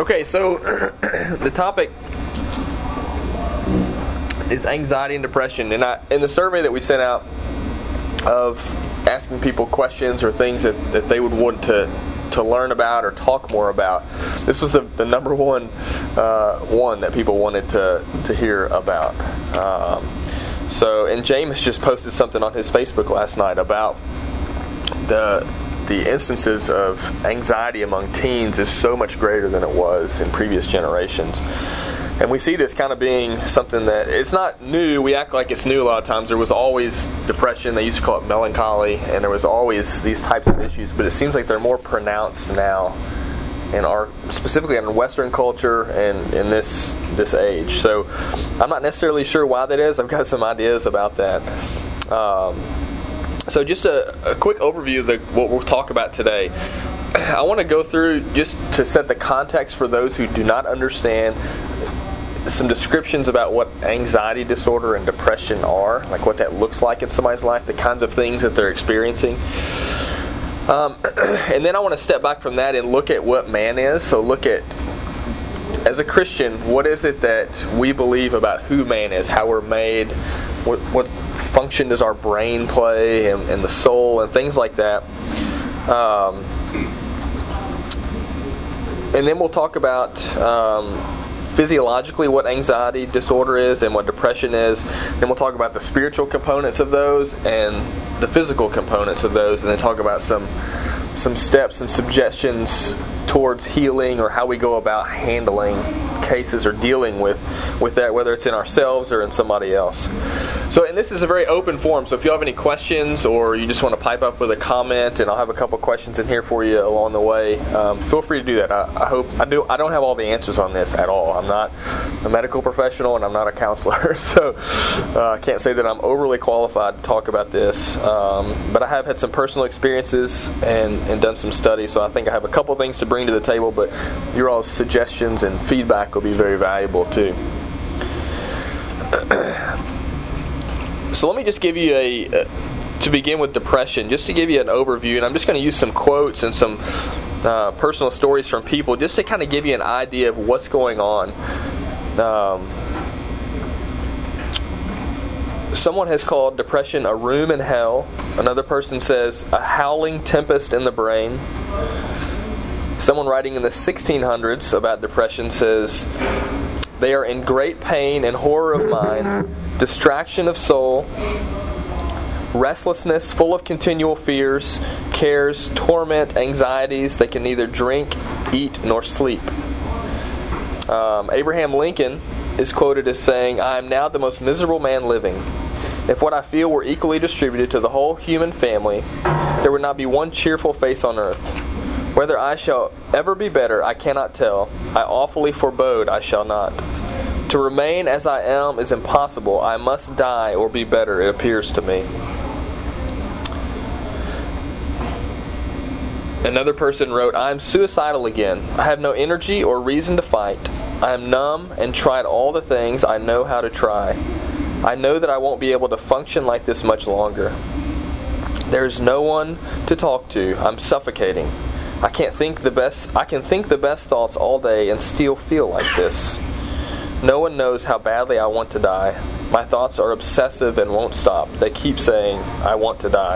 Okay, so the topic is anxiety and depression, and in the survey that we sent out of asking people questions or things that they would want to learn about or talk more about, this was the number one one that people wanted to hear about. And James just posted something on his Facebook last night about the instances of anxiety among teens is so much greater than it was in previous generations. And we see this kind of being something that, it's not new. We act like it's new a lot of times. There was always depression. They used to call it melancholy. And there was always these types of issues. But it seems like they're more pronounced now specifically in Western culture and in this age. So I'm not necessarily sure why that is. I've got some ideas about that. So just a quick overview of what we'll talk about today. I want to go through, just to set the context for those who do not understand, some descriptions about what anxiety disorder and depression are, like what that looks like in somebody's life, the kinds of things that they're experiencing. And then I want to step back from that and look at what man is. So look at, as a Christian, what is it that we believe about who man is, how we're made, what function does our brain play, and the soul, and things like that. And then we'll talk about physiologically what anxiety disorder is and what depression is. Then we'll talk about the spiritual components of those and the physical components of those, and then talk about some steps and suggestions towards healing, or how we go about handling cases or dealing with that, whether it's in ourselves or in somebody else. And this is a very open forum, so if you have any questions or you just want to pipe up with a comment, and I'll have a couple questions in here for you along the way, feel free to do that. I don't have all the answers on this at all. I'm not a medical professional and I'm not a counselor, so I can't say that I'm overly qualified to talk about this, but I have had some personal experiences and done some studies, so I think I have a couple things to bring to the table, but your all's suggestions and feedback will be very valuable too. So let me just give you to begin with depression, just to give you an overview, and I'm just going to use some quotes and some personal stories from people just to kind of give you an idea of what's going on. Someone has called depression a room in hell. Another person says a howling tempest in the brain. Someone writing in the 1600s about depression says, they are in great pain and horror of mind, distraction of soul, restlessness, full of continual fears, cares, torment, anxieties. They can neither drink, eat, nor sleep. Abraham Lincoln is quoted as saying, I am now the most miserable man living. If what I feel were equally distributed to the whole human family, there would not be one cheerful face on earth. Whether I shall ever be better, I cannot tell. I awfully forebode I shall not. To remain as I am is impossible. I must die or be better, it appears to me. Another person wrote, I am suicidal again. I have no energy or reason to fight. I am numb and tried all the things I know how to try. I know that I won't be able to function like this much longer. There is no one to talk to. I'm suffocating. I can think the best thoughts all day and still feel like this. No one knows how badly I want to die. My thoughts are obsessive and won't stop. They keep saying, I want to die.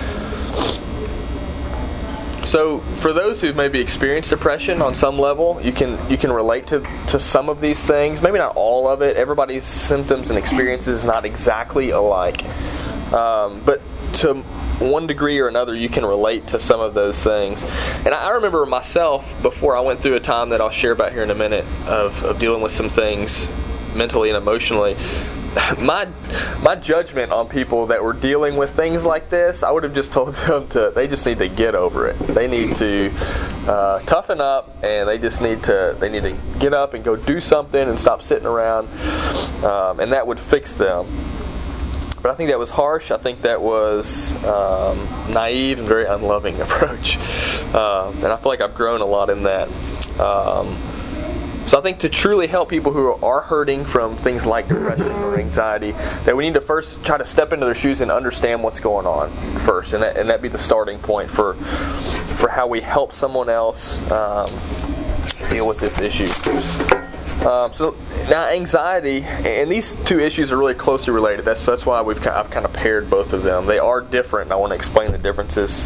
So for those who've maybe experienced depression on some level, you can relate to some of these things. Maybe not all of it. Everybody's symptoms and experiences is not exactly alike. But to one degree or another, you can relate to some of those things. And I remember myself, before I went through a time that I'll share about here in a minute, of dealing with some things mentally and emotionally, my judgment on people that were dealing with things like this, I would have just told them they just need to get over it. They need to toughen up, and they need to get up and go do something and stop sitting around, and that would fix them. But I think that was harsh. I think that was naive and very unloving approach. And I feel like I've grown a lot in that. So I think to truly help people who are hurting from things like depression or anxiety, that we need to first try to step into their shoes and understand what's going on first. And that be the starting point for how we help someone else deal with this issue. So now anxiety, and these two issues are really closely related. That's why I've kind of paired both of them. They are different, and I want to explain the differences.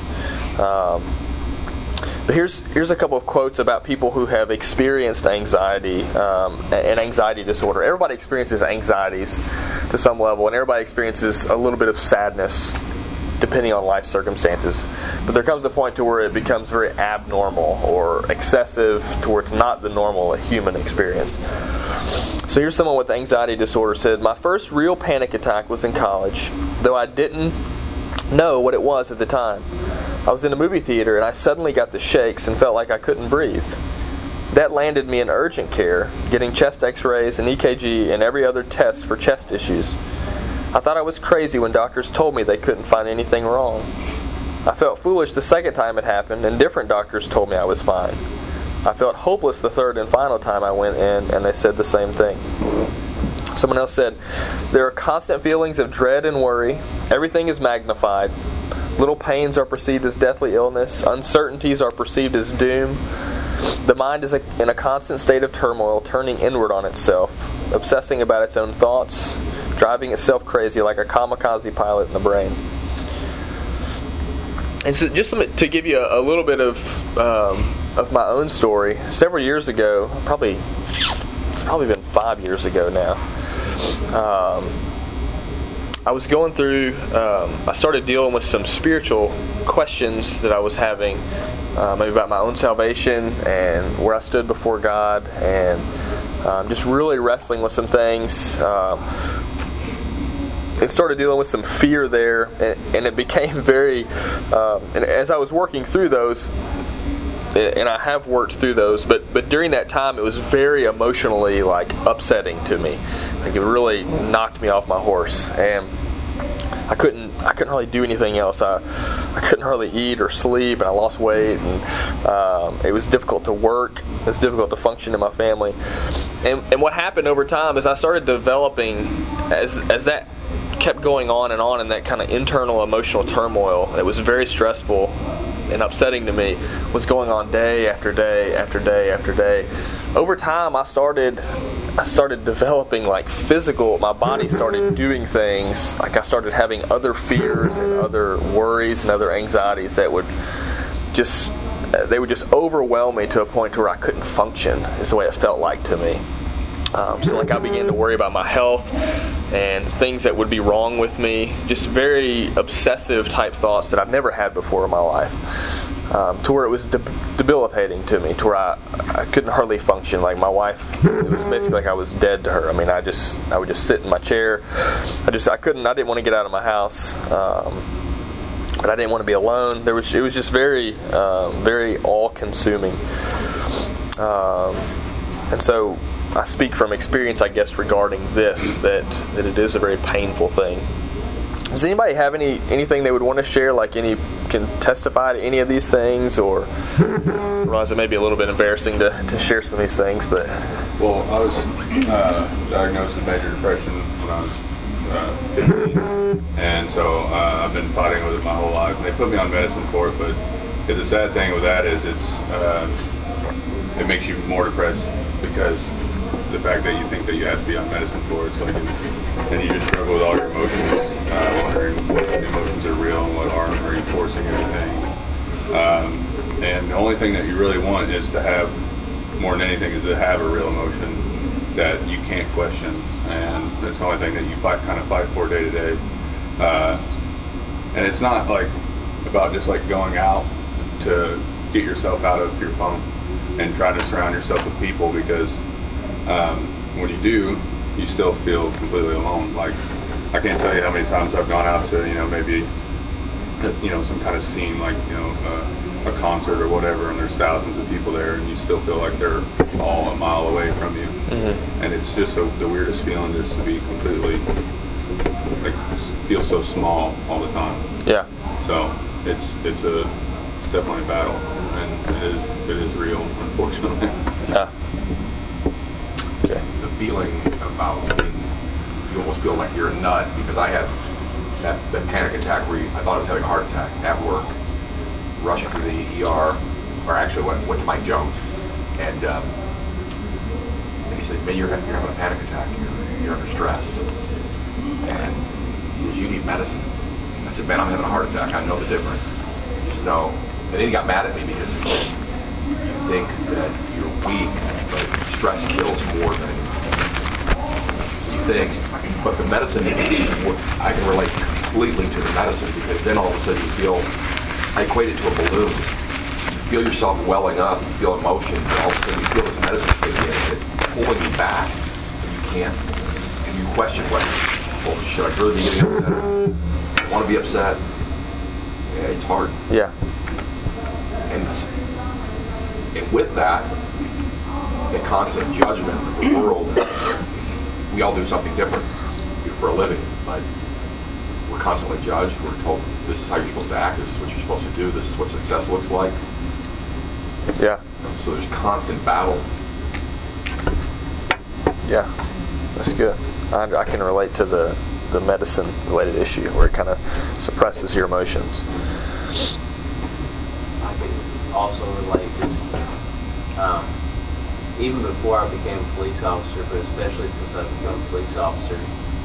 But here's a couple of quotes about people who have experienced anxiety and anxiety disorder. Everybody experiences anxieties to some level, and everybody experiences a little bit of sadness depending on life circumstances. But there comes a point to where it becomes very abnormal or excessive to where it's not the normal human experience. So here's someone with anxiety disorder said, "My first real panic attack was in college, though I didn't know what it was at the time. I was in a movie theater and I suddenly got the shakes and felt like I couldn't breathe. That landed me in urgent care, getting chest x-rays and EKG and every other test for chest issues. I thought I was crazy when doctors told me they couldn't find anything wrong. I felt foolish the second time it happened, and different doctors told me I was fine. I felt hopeless the third and final time I went in, and they said the same thing." Someone else said, "There are constant feelings of dread and worry. Everything is magnified. Little pains are perceived as deathly illness. Uncertainties are perceived as doom. The mind is in a constant state of turmoil, turning inward on itself, obsessing about its own thoughts, driving itself crazy like a kamikaze pilot in the brain." And so just to give you a little bit of my own story, several years ago, it's probably been 5 years ago now, I was going through, I started dealing with some spiritual questions that I was having, maybe about my own salvation and where I stood before God, and just really wrestling with some things. And started dealing with some fear there, and it became very, and as I was working through those, and I have worked through those, but during that time it was very emotionally upsetting to me. It really knocked me off my horse, and I couldn't hardly do anything else. I couldn't hardly eat or sleep, and I lost weight, and it was difficult to work. It was difficult to function in my family. And what happened over time is I started developing, as that kept going on in that kind of internal emotional turmoil that was very stressful and upsetting to me, was going on day after day after day after day. Over time, I started developing physical, my body started doing things, I started having other fears and other worries and other anxieties that would just overwhelm me to a point where I couldn't function, is the way it felt like to me. So I began to worry about my health and things that would be wrong with me, just very obsessive type thoughts that I've never had before in my life, to where it was debilitating to me, to where I couldn't hardly function. Like my wife, it was basically like I was dead to her. I mean, I would just sit in my chair. I didn't want to get out of my house, but I didn't want to be alone. It was just very, very all-consuming, and so I speak from experience, I guess, regarding this, that it is a very painful thing. Does anybody have anything they would want to share, can testify to any of these things, or I realize it may be a little bit embarrassing to share some of these things, but... Well, I was diagnosed with major depression when I was 15, and so I've been fighting with it my whole life, and they put me on medicine for it, but the sad thing with that is it makes you more depressed, because the fact that you think that you have to be on medicine for it, and you just struggle with all your emotions, wondering what emotions are real and what aren't, reinforcing everything. And the only thing that you really want is to have, more than anything, is to have a real emotion that you can't question, and that's the only thing that you kind of fight for day to day. And it's not about just going out to get yourself out of your phone and try to surround yourself with people, because when you do, you still feel completely alone. I can't tell you how many times I've gone out to, maybe, some kind of scene, a concert or whatever, and there's thousands of people there, and you still feel like they're all a mile away from you. Mm-hmm. And it's just the weirdest feeling, just to be completely, feel so small all the time. Yeah. So it's definitely a battle, and it is real, unfortunately. Yeah. Okay. The feeling about you almost feel like you're a nut, because I had that panic attack where I thought I was having a heart attack at work, rushed to the ER, or actually went to my junk, And he said, man, you're having a panic attack. You're under stress. And he says, you need medicine. I said, man, I'm having a heart attack. I know the difference. He said, no. And then he got mad at me because he said, you think that you're weak, but stress kills more than things. But the medicine, I can relate completely to the medicine, because then all of a sudden you feel, I equate it to a balloon. You feel yourself welling up, you feel emotion, and all of a sudden you feel this medicine kick in, and it's pulling you back, and you can't, and you question, well, should I really be getting upset? I want to be upset. Yeah, it's hard. Yeah. And with that, the constant judgment of the world, we all do something different for a living, but we're constantly judged. We're told this is how you're supposed to act, this is what you're supposed to do, this is what success looks like. Yeah. So there's constant battle. Yeah, that's good. I can relate to the medicine-related issue where it kind of suppresses your emotions. I can also relate this. Even before I became a police officer, but especially since I've become a police officer,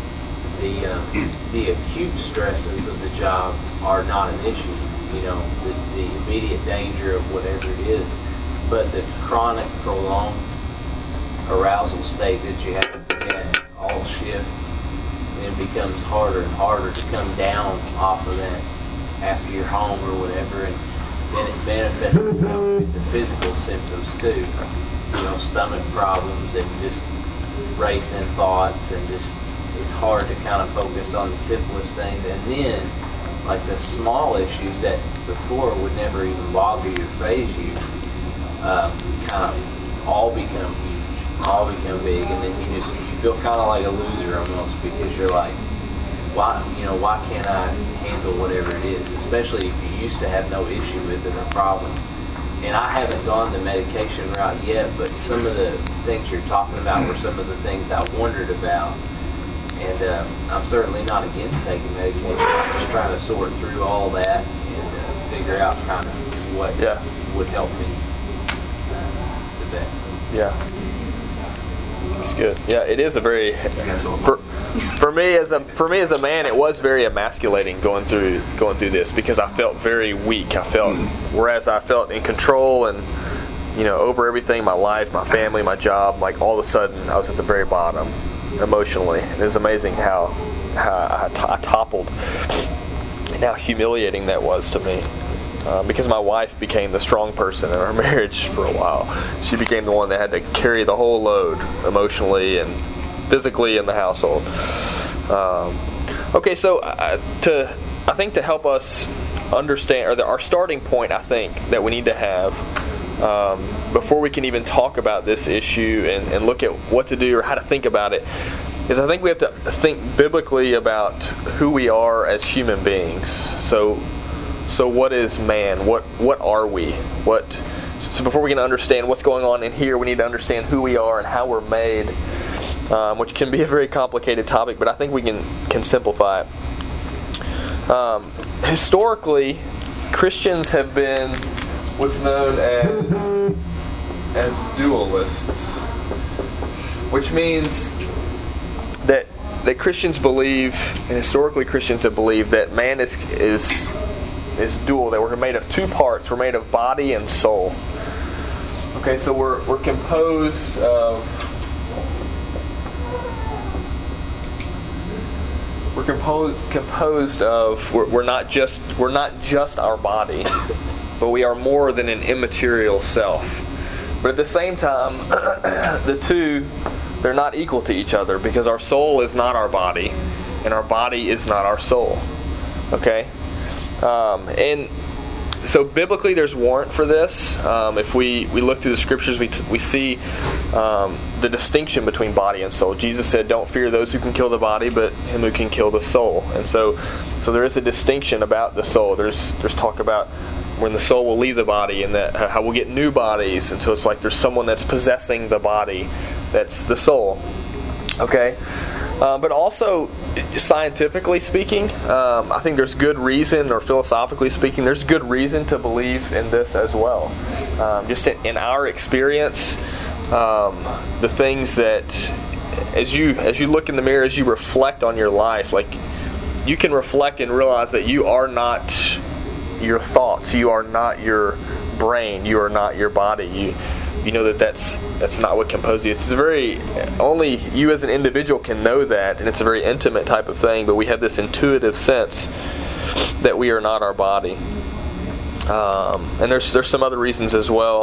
the acute stresses of the job are not an issue. You know, the immediate danger of whatever it is, but the chronic, prolonged arousal state that you have to be at all shift, it becomes harder and harder to come down off of that after you're home or whatever, and then it manifests itself with the physical symptoms too. You know, stomach problems and just racing thoughts, and just it's hard to kind of focus on the simplest things. And then, like the small issues that before would never even bother you or faze you, kind of all become huge, all become big, and then you feel kind of like a loser almost, because you're like, why can't I handle whatever it is? Especially if you used to have no issue with it or problem. And I haven't gone the medication route yet, but some of the things you're talking about were some of the things I wondered about. And I'm certainly not against taking medication. I'm just trying to sort through all that and figure out kind of what would help me the best. Yeah. That's good. Yeah, it is a very for me as a man, it was very emasculating going through this, because I felt very weak. Whereas I felt in control and over everything, my life, my family, my job. Like all of a sudden, I was at the very bottom emotionally. It was amazing how I toppled, and how humiliating that was to me. Because my wife became the strong person in our marriage for a while. She became the one that had to carry the whole load emotionally and physically in the household. Okay, so I think to help us understand, or our starting point, I think, that we need to have before we can even talk about this issue and look at what to do or how to think about it, is I think we have to think biblically about who we are as human beings. So what is man? What are we? So before we can understand what's going on in here, we need to understand who we are and how we're made, which can be a very complicated topic, but I think we can simplify it. Historically, Christians have been what's known as dualists, which means that Christians believe, and historically Christians have believed, that man is dual, that we're made of two parts. We're made of body and soul. Okay, so we're composed of we're not just our body, but we are more than an immaterial self. But at the same time, the two, they're not equal to each other, because our soul is not our body and our body is not our soul. Okay? And so biblically there's warrant for this. If we look through the scriptures, we see the distinction between body and soul. Jesus said, don't fear those who can kill the body, but him who can kill the soul. And so there is a distinction about the soul. There's talk about when the soul will leave the body, and that how we'll get new bodies. And so it's like there's someone that's possessing the body, that's the soul. Okay? But also, scientifically speaking, I think there's good reason, or philosophically speaking, there's good reason to believe in this as well. Just in our experience, the things that, as you look in the mirror, as you reflect on your life, like, you can reflect and realize that you are not your thoughts, you are not your brain, you are not your body. You know that's not what composes you. It's only you as an individual can know that, and it's a very intimate type of thing, but we have this intuitive sense that we are not our body. And there's some other reasons as well.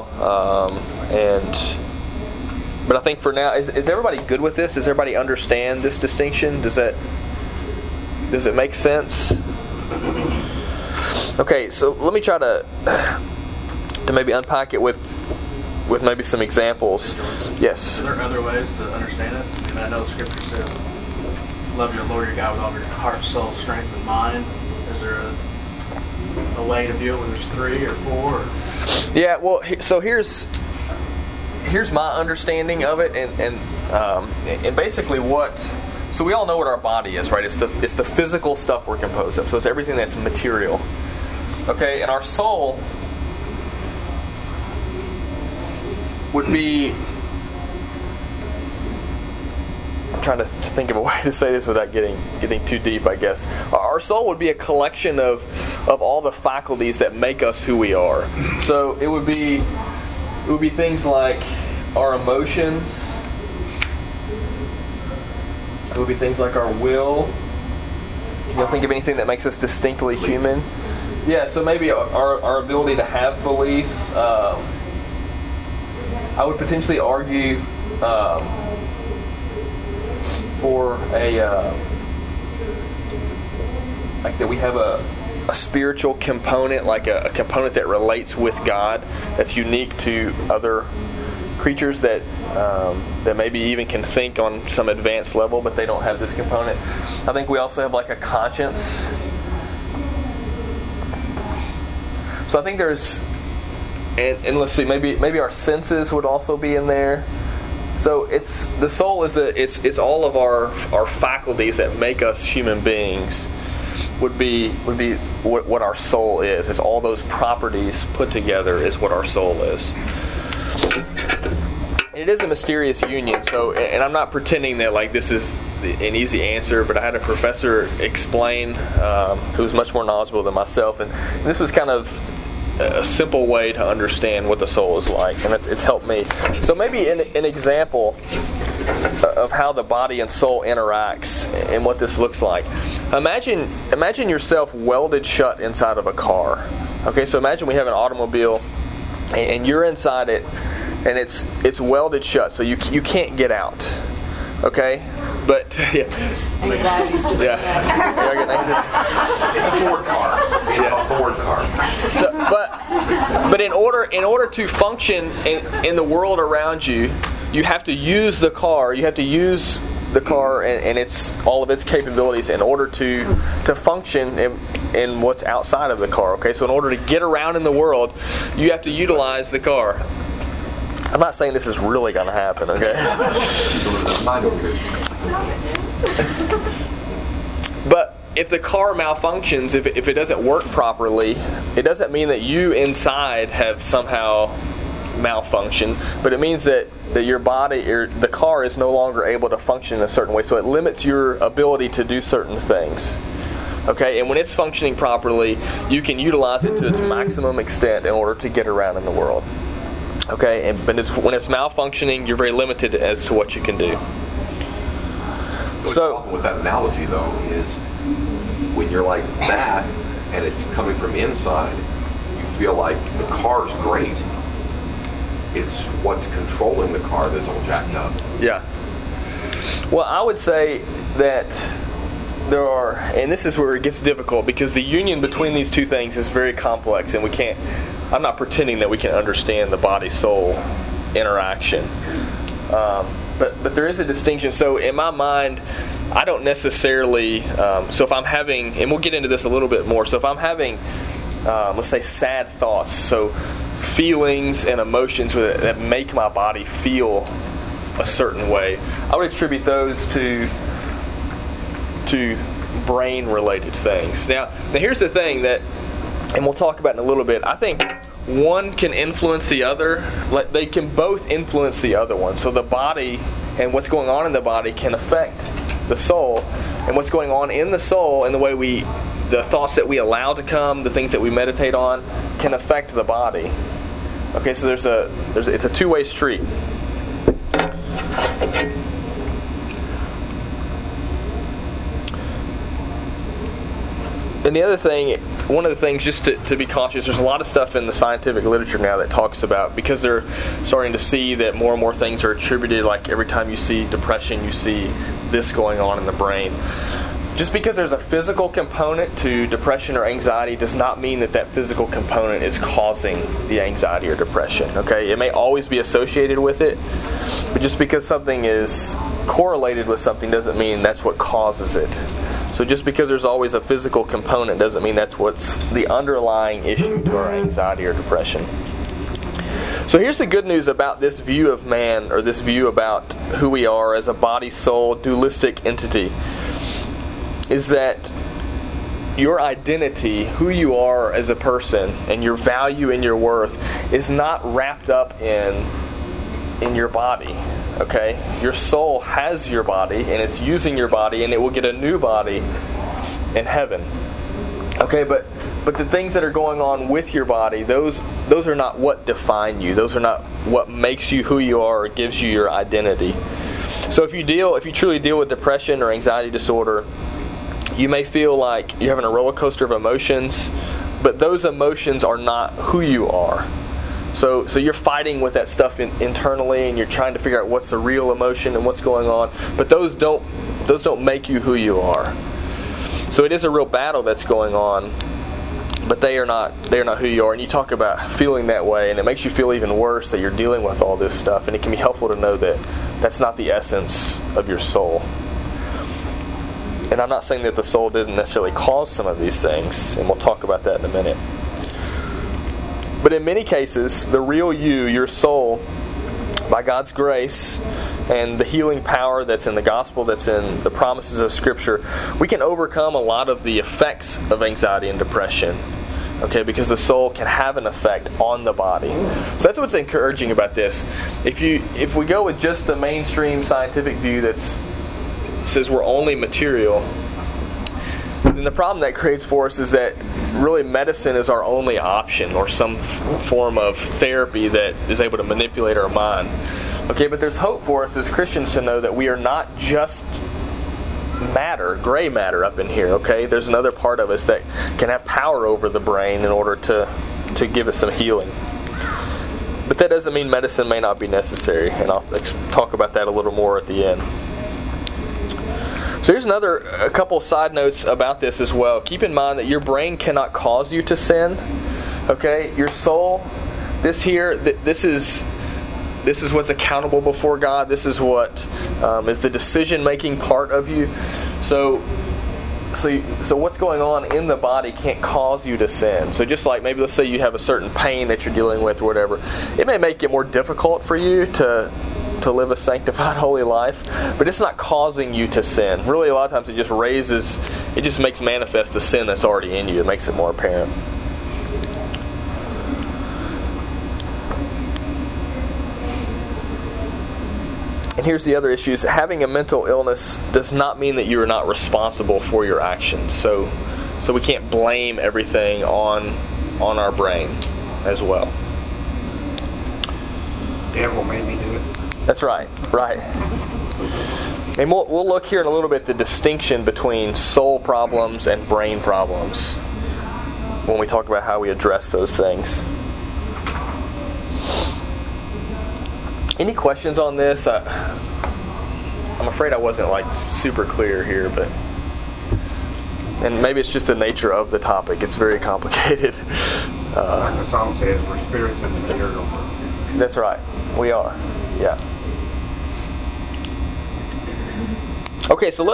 But I think for now, is everybody good with this? Does everybody understand this distinction? Does it make sense? Okay, so let me try to maybe unpack it with maybe some examples. Yes? Are there other ways to understand it? I mean, I know Scripture says, love your Lord your God with all your heart, soul, strength, and mind. Is there a way to view it when there's 3 or 4? Or? Yeah, well, so here's my understanding of it, and basically so we all know what our body is, right? It's the physical stuff we're composed of. So it's everything that's material. Okay, and our soul would be, I'm trying to think of a way to say this without getting too deep, I guess. Our soul would be a collection of all the faculties that make us who we are. So it would be things like our emotions. It would be things like our will. Can you think of anything that makes us distinctly human? Yeah, so maybe our ability to have beliefs. I would potentially argue for like that we have a spiritual component, like a component that relates with God, that's unique to other creatures that maybe even can think on some advanced level, but they don't have this component. I think we also have like a conscience. So I think there's, and let's see, maybe our senses would also be in there. So the soul is it's all of our faculties that make us human beings would be what our soul is. It's all those properties put together is what our soul is. It is a mysterious union. So, and I'm not pretending that like this is an easy answer, but I had a professor explain who was much more knowledgeable than myself, and this was kind of a simple way to understand what the soul is like, and it's helped me. So maybe an example of how the body and soul interacts and what this looks like. Imagine yourself welded shut inside of a car. Okay, so imagine we have an automobile and you're inside it, and it's welded shut, so you can't get out. Okay, but yeah. Anxiety's just Yeah. It's a Ford car. It's a Ford car. So, but in order to function in the world around you, you have to use the car. You have to use the car and its all of its capabilities in order to function in what's outside of the car. Okay, so in order to get around in the world, you have to utilize the car. I'm not saying this is really going to happen, okay? But if the car malfunctions, if it doesn't work properly, it doesn't mean that you inside have somehow malfunctioned, but it means that your body or the car is no longer able to function in a certain way. So it limits your ability to do certain things. Okay, and when it's functioning properly, you can utilize it to its maximum extent in order to get around in the world. Okay, when it's malfunctioning, you're very limited as to what you can do. The problem with that analogy, though, is when you're like that and it's coming from inside, you feel like the car's great. It's what's controlling the car that's all jacked up. Yeah. Well, I would say that there are, and this is where it gets difficult, because the union between these two things is very complex, and I'm not pretending that we can understand the body-soul interaction. But there is a distinction. So in my mind, I don't necessarily, so if I'm having, and we'll get into this a little bit more, so if I'm having, let's say, sad thoughts, so feelings and emotions that make my body feel a certain way, I would attribute those to to brain-related things. Now here's the thing that, and we'll talk about in a little bit, I think one can influence the other. They can both influence the other one. So the body and what's going on in the body can affect the soul, and what's going on in the soul and the thoughts that we allow to come, the things that we meditate on, can affect the body. Okay, so it's a two-way street. And the other thing, one of the things, just to be cautious, there's a lot of stuff in the scientific literature now that talks about, because they're starting to see that more and more things are attributed, like every time you see depression, you see this going on in the brain. Just because there's a physical component to depression or anxiety does not mean that physical component is causing the anxiety or depression. Okay, it may always be associated with it, but just because something is correlated with something doesn't mean that's what causes it. So just because there's always a physical component doesn't mean that's what's the underlying issue to our anxiety or depression. So here's the good news about this view of man, or this view about who we are as a body-soul dualistic entity, is that your identity, who you are as a person, and your value and your worth is not wrapped up in your body. Okay? Your soul has your body, and it's using your body, and it will get a new body in heaven. Okay, but the things that are going on with your body, those are not what define you. Those are not what makes you who you are or gives you your identity. So if you truly deal with depression or anxiety disorder, you may feel like you're having a roller coaster of emotions, but those emotions are not who you are. So you're fighting with that stuff internally, and you're trying to figure out what's the real emotion and what's going on. But those don't make you who you are. So it is a real battle that's going on, but they are not who you are. And you talk about feeling that way, and it makes you feel even worse that you're dealing with all this stuff. And it can be helpful to know that that's not the essence of your soul. And I'm not saying that the soul didn't necessarily cause some of these things, and we'll talk about that in a minute. But in many cases, the real you, your soul, by God's grace and the healing power that's in the gospel, that's in the promises of Scripture, we can overcome a lot of the effects of anxiety and depression. Okay, because the soul can have an effect on the body. So that's what's encouraging about this. If we go with just the mainstream scientific view that says we're only material, then the problem that creates for us is that really medicine is our only option, or some form of therapy that is able to manipulate our mind. Okay, but there's hope for us as Christians to know that we are not just matter, gray matter up in here. Okay, there's another part of us that can have power over the brain in order to give us some healing. But that doesn't mean medicine may not be necessary, and I'll talk about that a little more at the end. So here's a couple side notes about this as well. Keep in mind that your brain cannot cause you to sin. Okay, your soul, this is what's accountable before God. This is what is the decision-making part of you. So what's going on in the body can't cause you to sin. So just like maybe let's say you have a certain pain that you're dealing with or whatever, it may make it more difficult for you to live a sanctified, holy life, but it's not causing you to sin. Really, a lot of times it just makes manifest the sin that's already in you. It makes it more apparent. And here's the other issue: is having a mental illness does not mean that you are not responsible for your actions. So we can't blame everything on our brain as well. The devil made me do it. That's right. And we'll look here in a little bit the distinction between soul problems and brain problems when we talk about how we address those things. Any questions on this? I'm afraid I wasn't super clear here, and maybe it's just the nature of the topic. It's very complicated. Like the song says, we're spirits in the material. That's right. We are. Yeah. Okay, so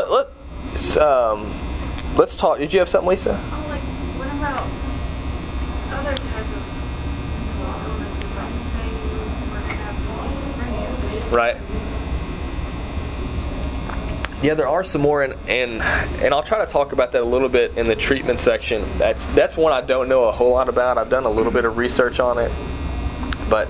let's talk. Did you have something, Lisa? What about other type of illnesses? Like say you were to have schizophrenia. Right. Yeah, there are some more, and I'll try to talk about that a little bit in the treatment section. That's one I don't know a whole lot about. I've done a little bit of research on it, but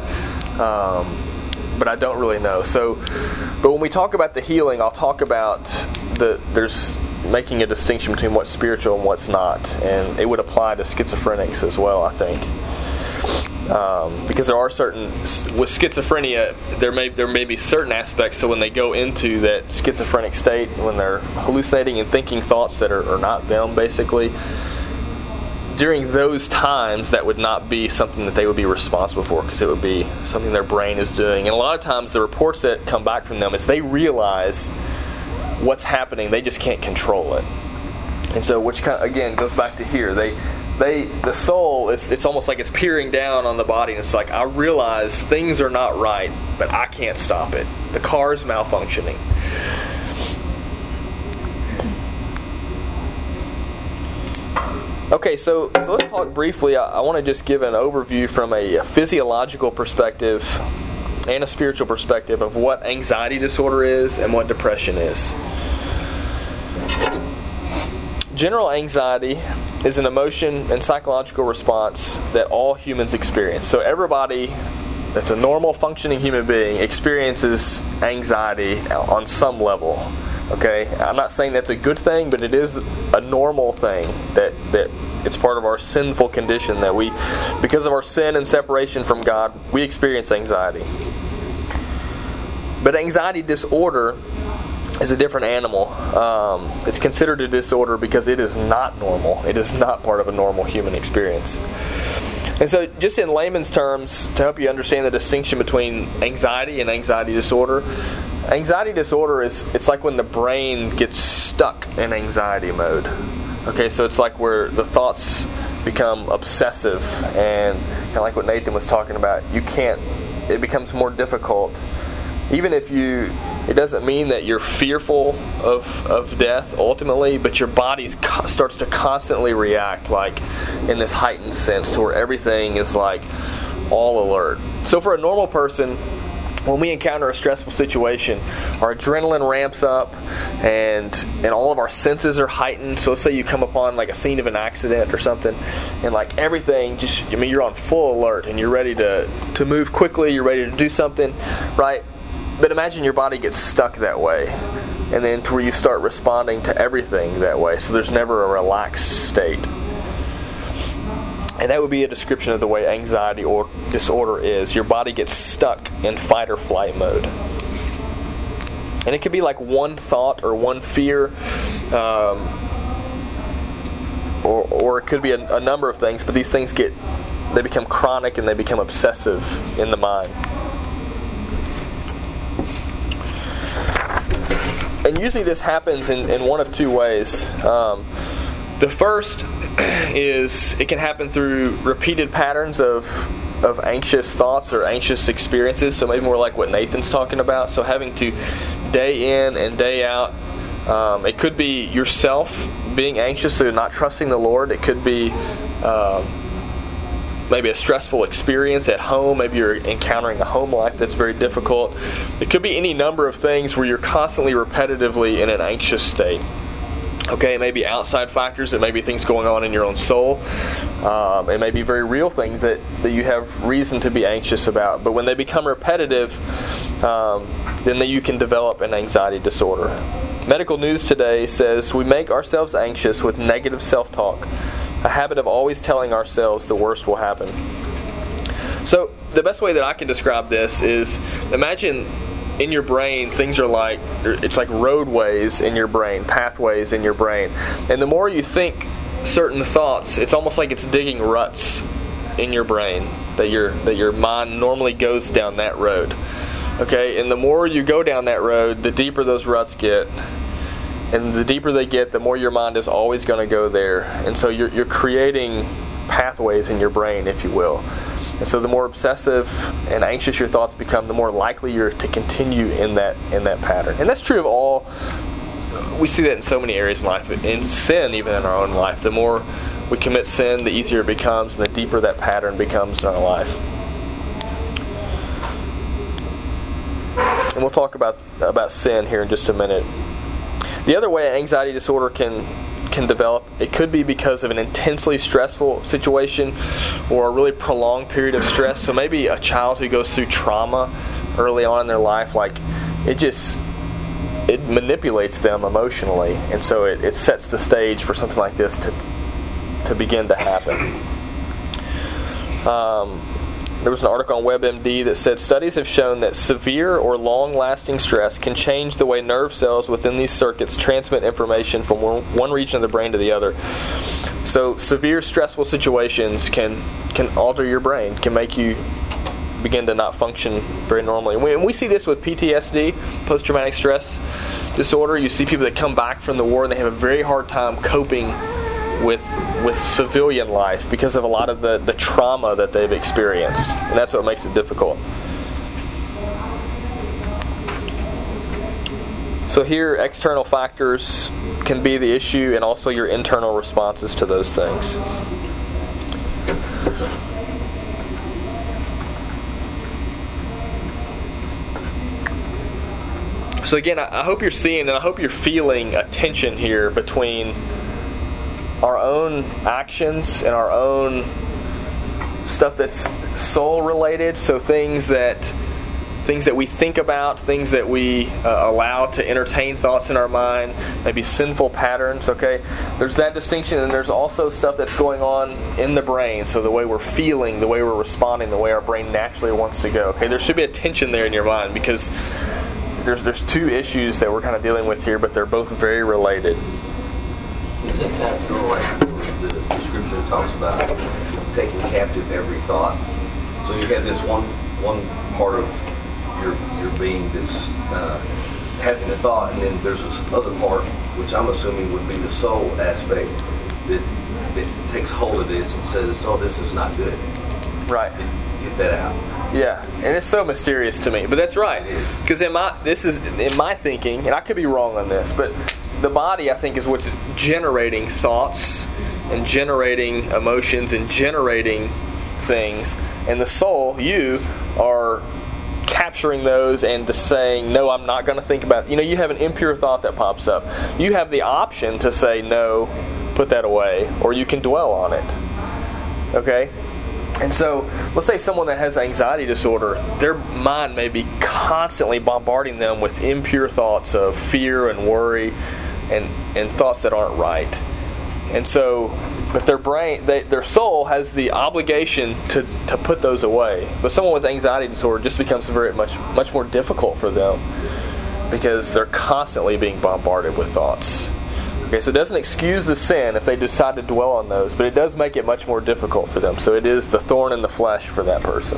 I don't really know. But when we talk about the healing, I'll talk about there's making a distinction between what's spiritual and what's not, and it would apply to schizophrenics as well, I think. Because there are certain, with schizophrenia, there may be certain aspects. So when they go into that schizophrenic state, when they're hallucinating and thinking thoughts that are not them, basically, during those times, that would not be something that they would be responsible for, because it would be something their brain is doing. And a lot of times, the reports that come back from them is they realize what's happening, they just can't control it. And so, which kind of, again, goes back to here. The soul, it's almost like it's peering down on the body, and it's like, I realize things are not right, but I can't stop it. The car's malfunctioning. Okay, so let's talk briefly. I want to just give an overview from a physiological perspective and a spiritual perspective of what anxiety disorder is and what depression is. General anxiety is an emotion and psychological response that all humans experience. So everybody that's a normal functioning human being experiences anxiety on some level. Okay? I'm not saying that's a good thing, but it is a normal thing that it's part of our sinful condition that we, because of our sin and separation from God, we experience anxiety. But anxiety disorder is a different animal. It's considered a disorder because it is not normal. It is not part of a normal human experience. And so, just in layman's terms, to help you understand the distinction between anxiety and anxiety disorder, anxiety disorder it's like when the brain gets stuck in anxiety mode. Okay, so it's like where the thoughts become obsessive, and kind of like what Nathan was talking about, it becomes more difficult. Even if it doesn't mean that you're fearful of death ultimately, but your body starts to constantly react like in this heightened sense to where everything is like all alert. So for a normal person, when we encounter a stressful situation, our adrenaline ramps up and all of our senses are heightened. So let's say you come upon like a scene of an accident or something, and like everything you're on full alert and you're ready to move quickly, you're ready to do something, right? But imagine your body gets stuck that way, and then to where you start responding to everything that way. So there's never a relaxed state. And that would be a description of the way anxiety or disorder is. Your body gets stuck in fight or flight mode. And it could be like one thought or one fear, or it could be a number of things, but these things they become chronic and they become obsessive in the mind. And usually this happens in one of two ways. The first is it can happen through repeated patterns of anxious thoughts or anxious experiences. So maybe more like what Nathan's talking about. So having to day in and day out. It could be yourself being anxious, so not trusting the Lord. It could be maybe a stressful experience at home. Maybe you're encountering a home life that's very difficult. It could be any number of things where you're constantly repetitively in an anxious state. Okay, it may be outside factors. It may be things going on in your own soul. It may be very real things that you have reason to be anxious about. But when they become repetitive, then you can develop an anxiety disorder. Medical news today says we make ourselves anxious with negative self-talk, a habit of always telling ourselves the worst will happen. So the best way that I can describe this is, imagine in your brain things are like, it's like roadways in your brain, pathways in your brain. And the more you think certain thoughts, it's almost like it's digging ruts in your brain, that your mind normally goes down that road. Okay, and the more you go down that road, the deeper those ruts get. And the deeper they get, the more your mind is always going to go there. And so you're creating pathways in your brain, if you will. And so the more obsessive and anxious your thoughts become, the more likely you're to continue in that pattern. And that's true of all. We see that in so many areas in life. In sin, even in our own life, the more we commit sin, the easier it becomes, and the deeper that pattern becomes in our life. And we'll talk about sin here in just a minute. The other way anxiety disorder can develop, it could be because of an intensely stressful situation or a really prolonged period of stress. So maybe a child who goes through trauma early on in their life, like it manipulates them emotionally, and so it sets the stage for something like this to begin to happen. There was an article on WebMD that said studies have shown that severe or long-lasting stress can change the way nerve cells within these circuits transmit information from one region of the brain to the other. So severe stressful situations can alter your brain, can make you begin to not function very normally. And we see this with PTSD, post-traumatic stress disorder. You see people that come back from the war and they have a very hard time coping with civilian life because of a lot of the trauma that they've experienced. And that's what makes it difficult. So here, external factors can be the issue, and also your internal responses to those things. So again, I hope you're seeing and I hope you're feeling a tension here between our own actions and our own stuff that's soul related. So things that we think about, things that we allow to entertain thoughts in our mind, maybe sinful patterns. Okay, there's that distinction, and there's also stuff that's going on in the brain. So the way we're feeling, the way we're responding, the way our brain naturally wants to go. Okay, there should be a tension there in your mind because there's two issues that we're kind of dealing with here, but they're both very related. Isn't it kind of feel like the scripture talks about taking captive every thought? So you have this one part of your being that's having a thought, and then there's this other part, which I'm assuming would be the soul aspect, that takes hold of this and says, "Oh, this is not good." Right. Get that out. Yeah, and it's so mysterious to me, but that's right. Because in my thinking, and I could be wrong on this, but the body, I think, is what's generating thoughts and generating emotions and generating things, and the soul, you, are capturing those and just saying, no, I'm not going to think about it. You have an impure thought that pops up. You have the option to say, no, put that away, or you can dwell on it. Okay? And so, let's say someone that has anxiety disorder, their mind may be constantly bombarding them with impure thoughts of fear and worry and thoughts that aren't right. And so, but their brain, their soul has the obligation to put those away. But someone with anxiety disorder just becomes very much more difficult for them because they're constantly being bombarded with thoughts. Okay, so it doesn't excuse the sin if they decide to dwell on those, but it does make it much more difficult for them. So it is the thorn in the flesh for that person.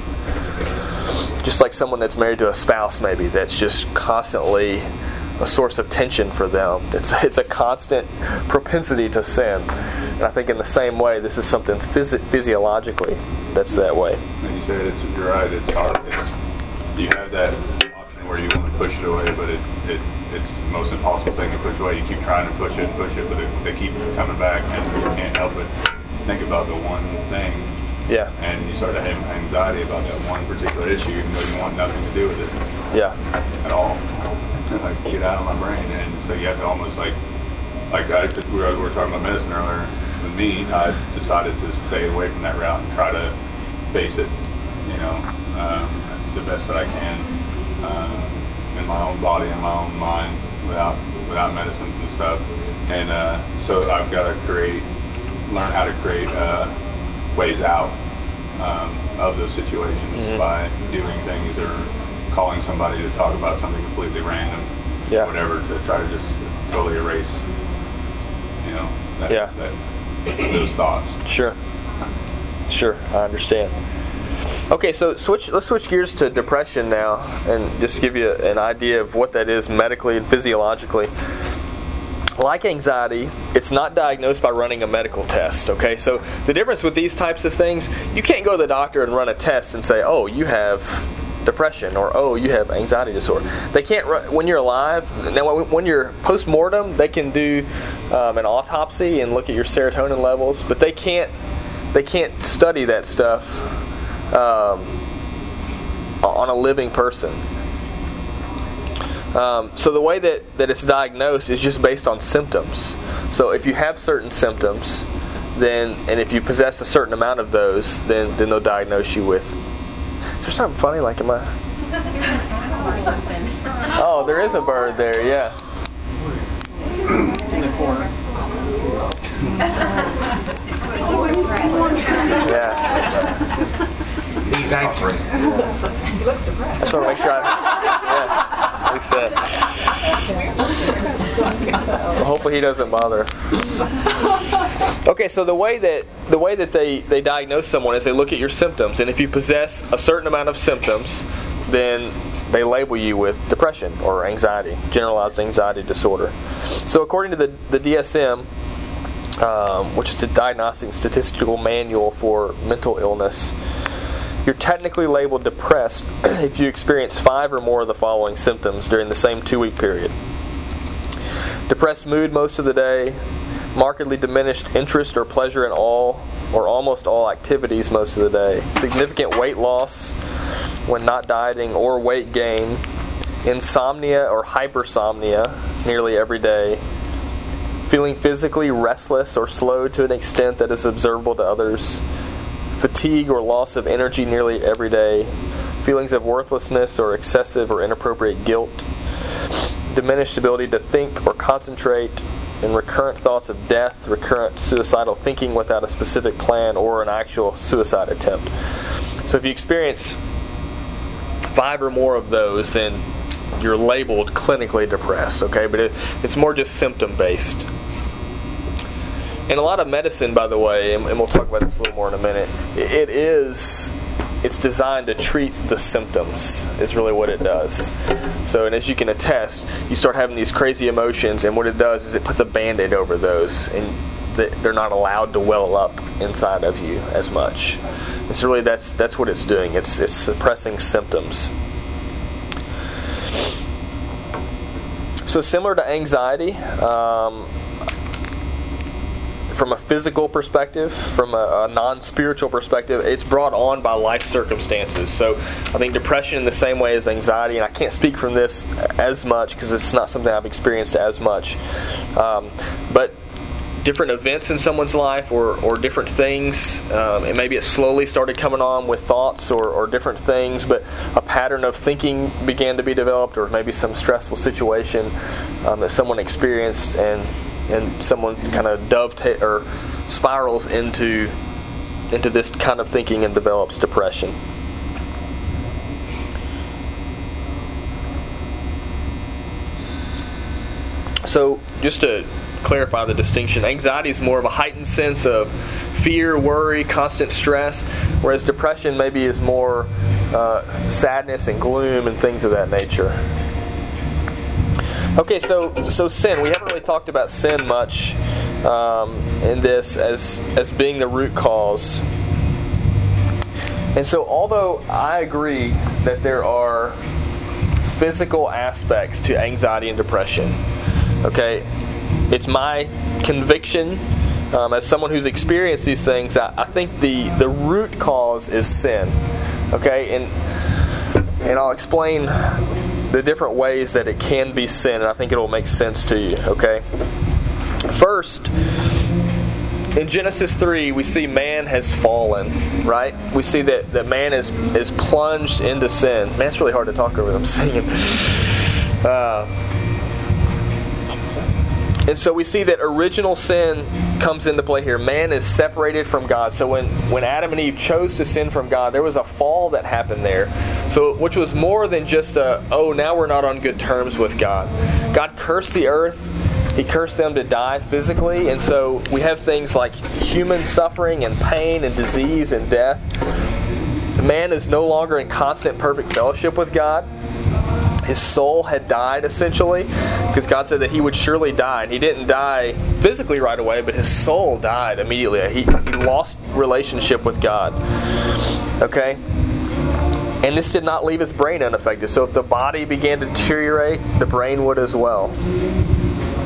Just like someone that's married to a spouse maybe that's just constantly a source of tension for them. It's a constant propensity to sin. And I think in the same way, this is something physiologically that's that way. And you said you're right, it's hard. You have that option where you want to push it away, but it's the most impossible thing to push away. You keep trying to push it, but they keep coming back, and you can't help but think about the one thing. Yeah. And you start to have anxiety about that one particular issue, even though you want nothing to do with it. Yeah. At all. Like, get out of my brain. And so you have to almost we were talking about medicine earlier. With me, I decided to stay away from that route and try to face it, the best that I can. In my own body and my own mind without medicines and stuff. And so I've got to learn how to create ways out of those situations by doing things or calling somebody to talk about something completely random, or whatever, to try to just totally erase, those thoughts. Sure, I understand. Okay, so let's switch gears to depression now and just give you an idea of what that is medically and physiologically. Like anxiety, it's not diagnosed by running a medical test, okay? So the difference with these types of things, you can't go to the doctor and run a test and say, oh, you have depression, or oh, you have anxiety disorder. They can't run when you're alive. Now, when you're post-mortem, they can do an autopsy and look at your serotonin levels, but they can't study that stuff on a living person. So the way that it's diagnosed is just based on symptoms. So if you have certain symptoms, and if you possess a certain amount of those, then they'll diagnose you with. Is there something funny? Like, am I? Oh, there is a bird there. Yeah. It's in the corner. Yeah. He's suffering. He looks depressed. Just want to make sure well, hopefully he doesn't bother us. Okay, so the way that they diagnose someone is they look at your symptoms, and if you possess a certain amount of symptoms, then they label you with depression or anxiety, generalized anxiety disorder. So according to the DSM, which is the Diagnostic Statistical Manual for Mental Illness, you're technically labeled depressed if you experience 5 or more of the following symptoms during the same 2-week period. Depressed mood most of the day, markedly diminished interest or pleasure in all or almost all activities most of the day, significant weight loss when not dieting or weight gain, insomnia or hypersomnia nearly every day, feeling physically restless or slow to an extent that is observable to others, fatigue or loss of energy nearly every day, feelings of worthlessness or excessive or inappropriate guilt, diminished ability to think or concentrate, and recurrent thoughts of death, recurrent suicidal thinking without a specific plan or an actual suicide attempt. So if you experience 5 or more of those, then you're labeled clinically depressed, okay? But it's more just symptom-based. And a lot of medicine, by the way, and we'll talk about this a little more in a minute, it's designed to treat the symptoms, is really what it does. So, and as you can attest, you start having these crazy emotions, and what it does is it puts a Band-Aid over those, and they're not allowed to well up inside of you as much. And so really that's what it's doing. It's suppressing symptoms. So similar to anxiety, from a physical perspective, from a non-spiritual perspective, it's brought on by life circumstances. So I think depression in the same way as anxiety, and I can't speak from this as much because it's not something I've experienced as much, but different events in someone's life or different things, and maybe it slowly started coming on with thoughts or different things, but a pattern of thinking began to be developed, or maybe some stressful situation that someone experienced, and someone kind of dovetails or spirals into this kind of thinking and develops depression. So just to clarify the distinction, anxiety is more of a heightened sense of fear, worry, constant stress, whereas depression maybe is more sadness and gloom and things of that nature. Okay, so sin. We haven't really talked about sin much in this as being the root cause. And so although I agree that there are physical aspects to anxiety and depression, okay, it's my conviction as someone who's experienced these things, I think the root cause is sin. Okay, and I'll explain the different ways that it can be sin, and I think it will make sense to you, okay? First, in Genesis 3, we see man has fallen, right? We see that man is plunged into sin. Man, it's really hard to talk over them singing. And so we see that original sin comes into play here. Man is separated from God. So when Adam and Eve chose to sin from God, there was a fall that happened there. So which was more than just now we're not on good terms with God. God cursed the earth. He cursed them to die physically. And so we have things like human suffering and pain and disease and death. Man is no longer in constant perfect fellowship with God. His soul had died, essentially, because God said that he would surely die. And he didn't die physically right away, but his soul died immediately. He lost relationship with God. Okay? And this did not leave his brain unaffected. So if the body began to deteriorate, the brain would as well.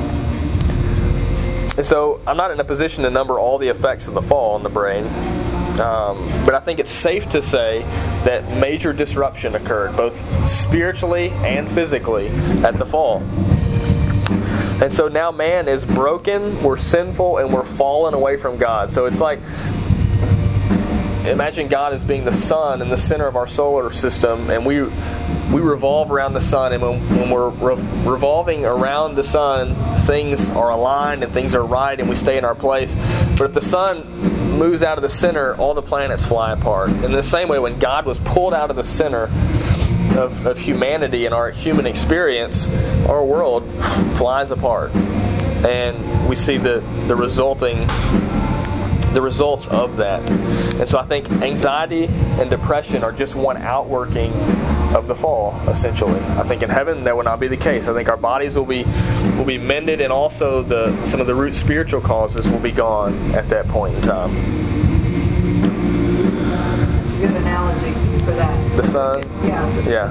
And so I'm not in a position to number all the effects of the fall on the brain. But I think it's safe to say that major disruption occurred, both spiritually and physically, at the fall. And so now man is broken, we're sinful, and we're fallen away from God. So it's like, imagine God as being the sun in the center of our solar system, and we revolve around the sun, and when we're revolving around the sun, things are aligned and things are right and we stay in our place. But if the sun moves out of the center, all the planets fly apart. In the same way, when God was pulled out of the center of humanity and our human experience, our world flies apart. And we see the results of that. And so I think anxiety and depression are just one outworking of the fall, essentially. I think in heaven that will not be the case. I think our bodies will be mended, and also some of the root spiritual causes will be gone at that point in time. That's a good analogy for that. The sun? Yeah.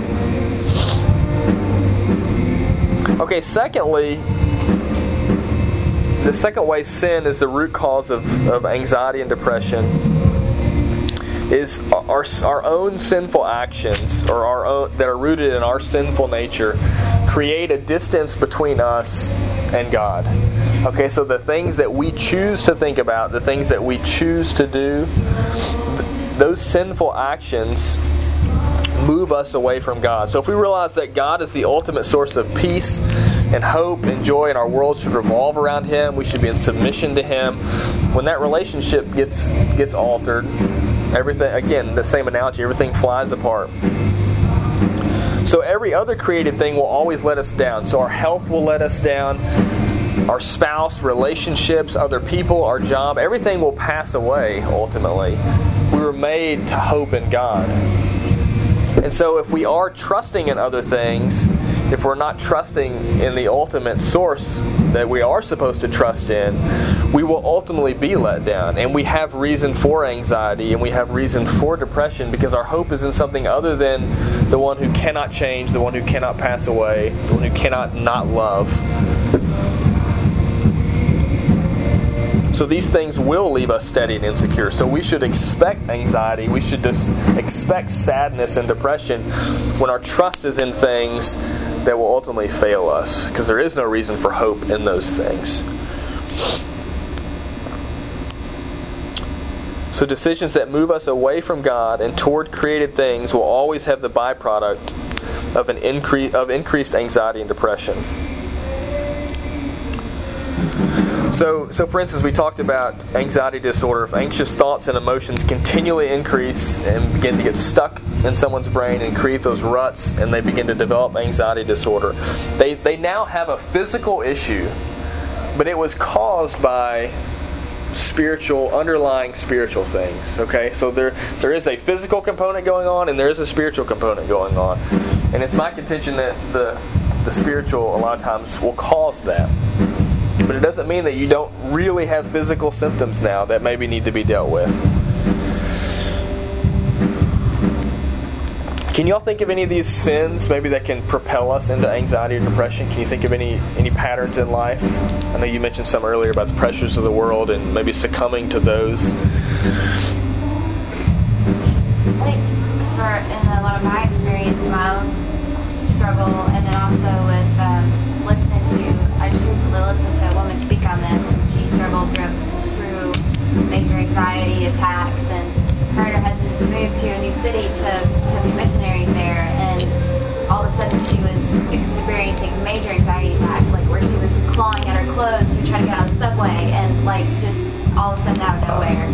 Okay, secondly, the second way sin is the root cause of anxiety and depression is our own sinful actions, or our own, that are rooted in our sinful nature, create a distance between us and God. Okay, so the things that we choose to think about, the things that we choose to do, those sinful actions move us away from God. So if we realize that God is the ultimate source of peace and hope and joy, and our world should revolve around Him, we should be in submission to Him. When that relationship gets altered, everything, again, the same analogy, everything flies apart. So every other created thing will always let us down. So our health will let us down, our spouse, relationships, other people, our job, everything will pass away ultimately. We were made to hope in God. And so if we are trusting in other things, if we're not trusting in the ultimate source that we are supposed to trust in, we will ultimately be let down. And we have reason for anxiety, and we have reason for depression, because our hope is in something other than the one who cannot change, the one who cannot pass away, the one who cannot not love. So these things will leave us steady and insecure. So we should expect anxiety. We should just expect sadness and depression when our trust is in things that will ultimately fail us, because there is no reason for hope in those things. So decisions that move us away from God and toward created things will always have the byproduct of increased anxiety and depression. So for instance, we talked about anxiety disorder. If anxious thoughts and emotions continually increase and begin to get stuck in someone's brain and create those ruts, and they begin to develop anxiety disorder, they now have a physical issue, but it was caused by underlying spiritual things. Okay, so there is a physical component going on, and there is a spiritual component going on, and it's my contention that the spiritual a lot of times will cause that. But it doesn't mean that you don't really have physical symptoms now that maybe need to be dealt with. Can y'all think of any of these sins maybe that can propel us into anxiety or depression? Can you think of any patterns in life? I know you mentioned some earlier about the pressures of the world and maybe succumbing to those. I think in a lot of my experience, my own struggle, and then also with listening to, I just recently listened to a woman speak on this, and she struggled through major anxiety attacks, and her and her husband just moved to a new city to be missionaries there, and all of a sudden she was experiencing major anxiety attacks, like where she was clawing at her clothes to try to get on the subway, and like just all of a sudden out of nowhere.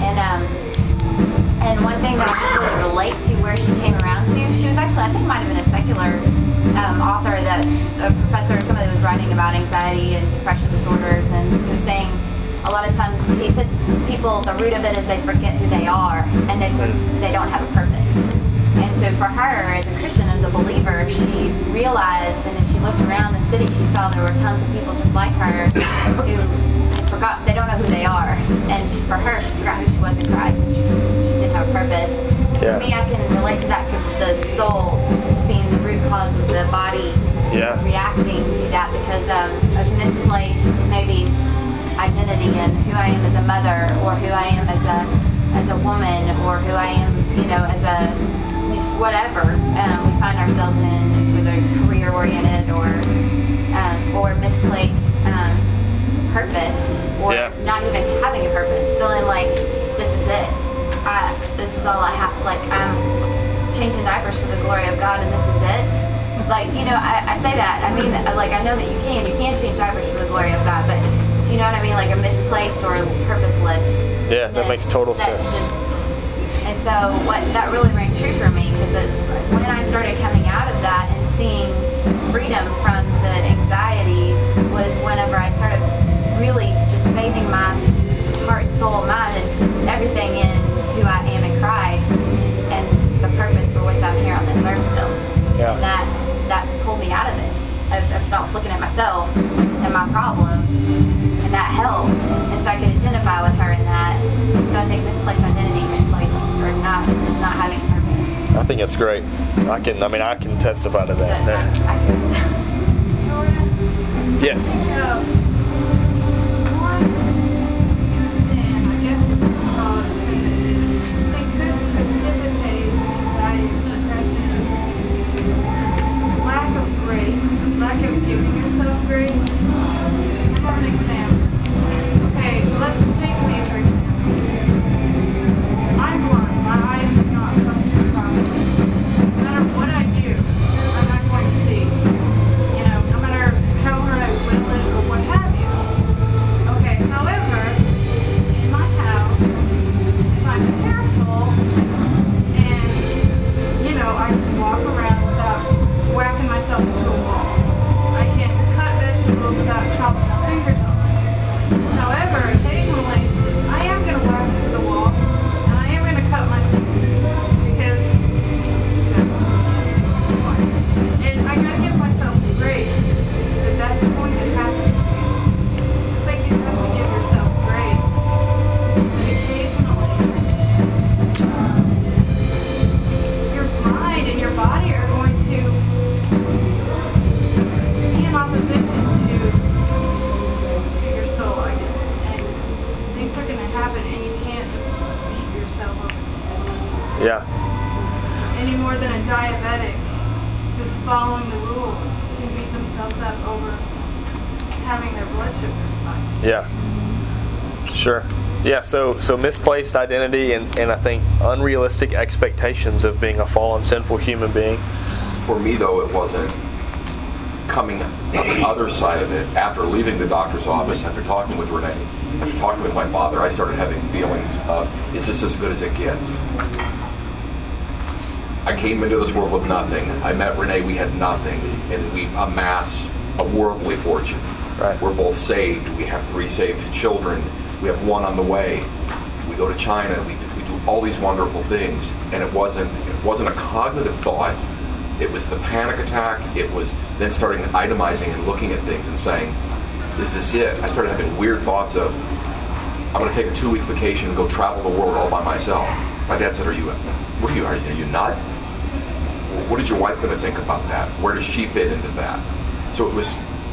And one thing that I can really relate to where she came around to, she was actually, I think might have been a secular author, that a professor or somebody was writing about anxiety and depression disorders, and he was saying a lot of times, he said people, the root of it is they forget who they are, and they don't have a purpose. And so for her, as a Christian, as a believer, she realized, and as she looked around the city, she saw there were tons of people just like her who forgot, they don't know who they are. And for her, she forgot who she was in Christ, and she didn't have a purpose. Yeah. For me, I can relate to that, because the soul being the root cause of the body reacting to that because of misplaced maybe identity in who I am as a mother, or who I am as a as a woman, or who I am, as a just whatever we find ourselves in, whether it's career oriented or misplaced purpose, or not even having a purpose, feeling like this is it. This is all I have. Like, I'm changing diapers for the glory of God, and this is it. Like, I say that. I mean, like, I know that you can change diapers for the glory of God, but do you know what I mean? Like a misplaced or purposeless. Yeah, that makes total sense. And so that really rang true for me, because when I started coming out of that and seeing freedom from the anxiety was whenever I started really just bathing my heart, soul, mind, and everything in who I am in Christ and the purpose for which I'm here on this earth still. Yeah. And that pulled me out of it. I stopped looking at myself and my problems, and that helped. And so I could identify with her in that. So I think misplaced identity, or not, just not having purpose. I think it's great. I can testify to that. Yes. Lack of giving yourself grace. I have an example. Okay, let's take me for example. I'm blind. My eyes do not function properly. No matter what I do, I'm not going to see. No matter how hard I will it or what have you. Okay, however, in my house, if I'm careful and, I can walk around without whacking myself into a wall. I can cut vegetables without chopping my fingers off. However, occasionally, I am going to whack into the wall, and I am going to cut my fingers, because, and I got to give myself grace that that's going to happen. It's like you have to give yourself grace. And occasionally, your mind and your body are going to be in opposition to your soul, I guess. And things are going to happen, and you can't just beat yourself up. Yeah. Any more than a diabetic who's following the rules can beat themselves up over having their blood sugar spike. Yeah. Sure. Yeah, so misplaced identity and I think unrealistic expectations of being a fallen, sinful human being. For me, though, it wasn't coming on the other side of it. After leaving the doctor's office, after talking with Renee, after talking with my father, I started having feelings of, is this as good as it gets? I came into this world with nothing. I met Renee, we had nothing, and we amass a worldly fortune. Right. We're both saved. We have 3 saved children. We have 1 on the way. We go to China. We do all these wonderful things, and it wasn't a cognitive thought. It was the panic attack. It was then starting itemizing and looking at things and saying, "Is this it?" I started having weird thoughts of, "I'm going to take a 2-week vacation and go travel the world all by myself." My dad said, "Are you nut? What is your wife going to think about that? Where does she fit into that?" So it was.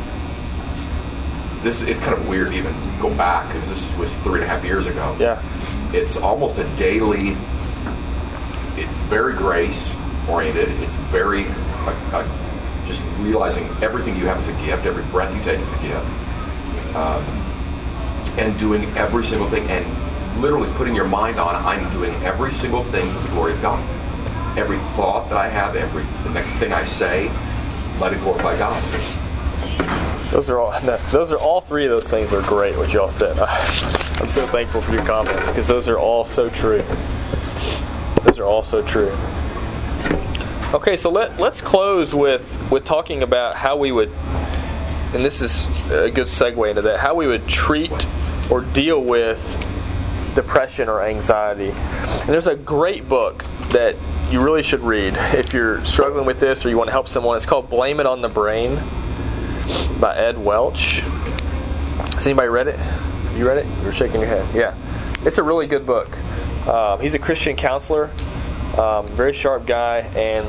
This is kind of weird to even go back, because this was 3.5 years ago. Yeah. It's almost a daily, it's very grace oriented. It's very just realizing everything you have as a gift, every breath you take is a gift. And doing every single thing, and literally putting your mind on, I'm doing every single thing for the glory of God. Every thought that I have, the next thing I say, let it glorify God. Those are all 3 of those things are great, what you all said. I'm so thankful for your comments, because those are all so true. Those are all so true. Okay, so let's close with talking about how we would, and this is a good segue into that, how we would treat or deal with depression or anxiety. And there's a great book that you really should read if you're struggling with this or you want to help someone. It's called Blame It on the Brain by Ed Welch. Has anybody read it? You read it? You're shaking your head. Yeah. It's a really good book. He's a Christian counselor, very sharp guy, and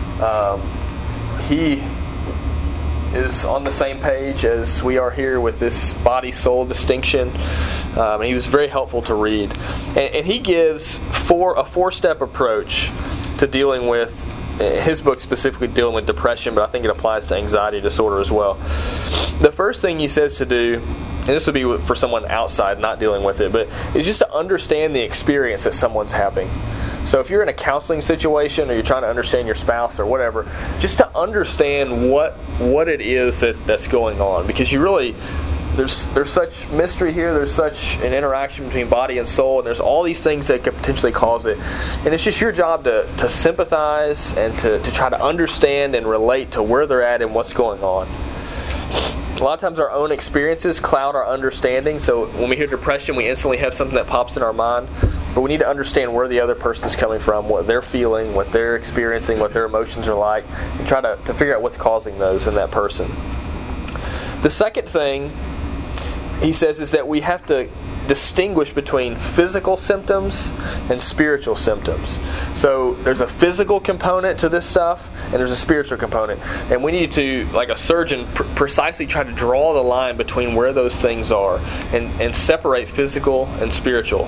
he is on the same page as we are here with this body-soul distinction. And he was very helpful to read. And he gives a four-step approach to dealing with, his book specifically dealing with depression, but I think it applies to anxiety disorder as well. The first thing he says to do, and this would be for someone outside not dealing with it, but is just to understand the experience that someone's having. So if you're in a counseling situation or you're trying to understand your spouse or whatever, just to understand what it is that's going on. Because you really, there's such mystery here, there's such an interaction between body and soul, and there's all these things that could potentially cause it. And it's just your job to sympathize and to try to understand and relate to where they're at and what's going on. A lot of times our own experiences cloud our understanding. So when we hear depression, we instantly have something that pops in our mind. But we need to understand where the other person's coming from, what they're feeling, what they're experiencing, what their emotions are like, and try to figure out what's causing those in that person. The second thing he says is that we have to distinguish between physical symptoms and spiritual symptoms. So there's a physical component to this stuff, and there's a spiritual component. And we need to, like a surgeon, precisely try to draw the line between where those things are and separate physical and spiritual.